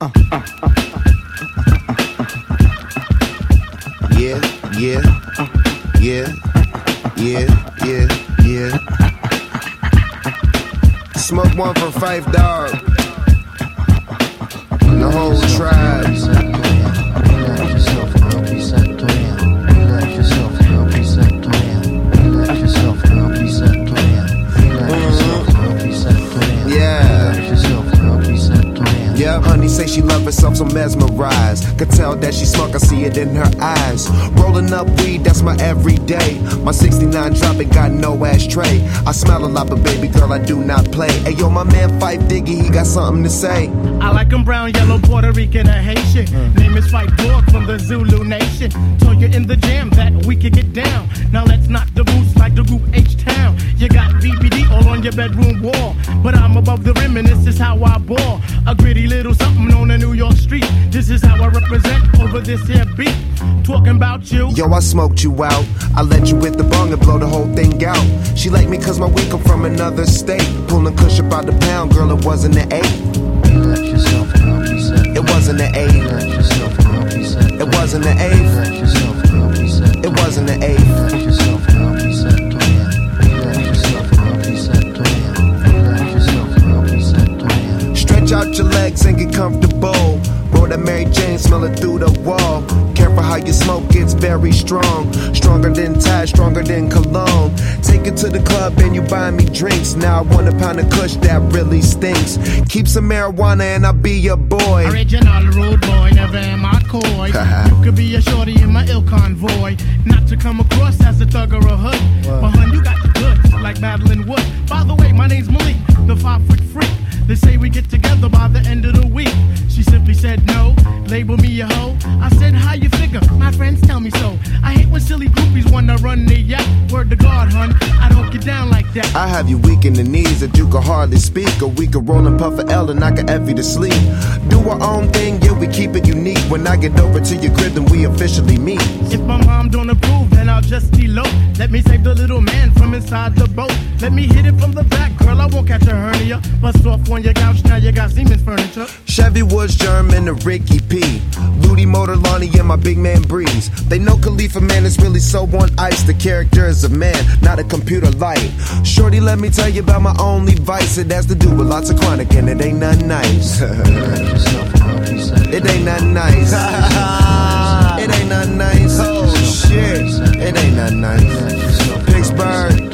Yeah, yeah, yeah, yeah, yeah, yeah. Smoke one for Five Dog and the whole tribe. Yeah, honey say she love herself so mesmerized. Could tell that she smart, I see it in her eyes. Rolling up weed, that's my everyday. My 69 dropping, got no ashtray. I smell a lot, but baby girl, I do not play. Hey yo, my man Fife Diggy, he got something to say. I like him brown, yellow, Puerto Rican, or Haitian. Name is Fife Dog from the Zulu Nation. Told you in the jam that we could get down. Now let's knock the boots like the group H-Town. You got BBD all on your bedroom wall, but I'm above the rim and this is how I ball. A gritty little something on the New York street. This is how I represent over this here beat. Talking about you. Yo, I smoked you out. I let you hit the bong and blow the whole thing out. She like me cause my weed come from another state. Pulling kush about the pound, girl, it wasn't an 8. Relax yourself, girl, be set. It wasn't an 8. Relax yourself, girl, be set. It wasn't an 8. Relax yourself, girl, be set. It wasn't an 8. Relax yourself, girl, be set. Relax yourself, girl, be set. Relax yourself, girl, be set. Stretch out your legs and get comfortable. Roll that Mary Jane, smell it through the wall. Careful how you smoke, it's very strong. Stronger than Tide, stronger than cologne. Take it to the club and you buy me drinks. Now I want a pound of kush that really stinks. Keep some marijuana and I'll be your boy. Original rude boy, never am I coy. You could be a shorty in my ill convoy. Not to come across as a thug or a hood. But hun, you got the goods, like Madeline Wood. By the way, my name's Malik, the 5-foot freak. They say we get together by the end of the week. She simply said no, label me a hoe. I said, how you figure? My friends tell me so. I hate when silly groupies wanna run the yacht. Word to God, hun, I don't get down like that. I have you weak in the knees that you can hardly speak. Or we could roll and puff a L and knock a Effie to sleep. Do our own thing, yeah, we keep it unique. When I get over to your crib, then we officially meet. If my mom don't approve, then I'll just elope. Let me save the little man from inside the boat. Let me hit it from the back, girl, I won't catch a hernia. Bust off on your couch, now you got Siemens furniture. Chevy Woods, German, and Ricky P. Ludi Motor, Lonnie, and my big man Breeze. They know Khalifa, man, is really so on ice. The character is a man, not a computer light. Shorty, let me tell you about my only vice. It has to do with lots of chronic, and it ain't nothing nice. It ain't nothing nice. It ain't nothing nice. Oh, shit. It ain't nothing nice. Pittsburgh.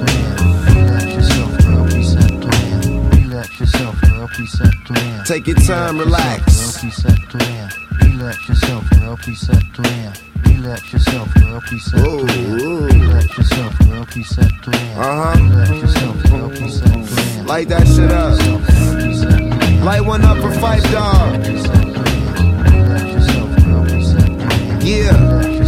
Take your time, relax. Relax yourself, girl, please set to air. Relax yourself, girl, please set to air. Relax yourself, girl, please set to air. Relax yourself, girl, please set to air. Light that shit up. Light one up for Five Dog. Relax yourself, girl, please set to air. Yeah.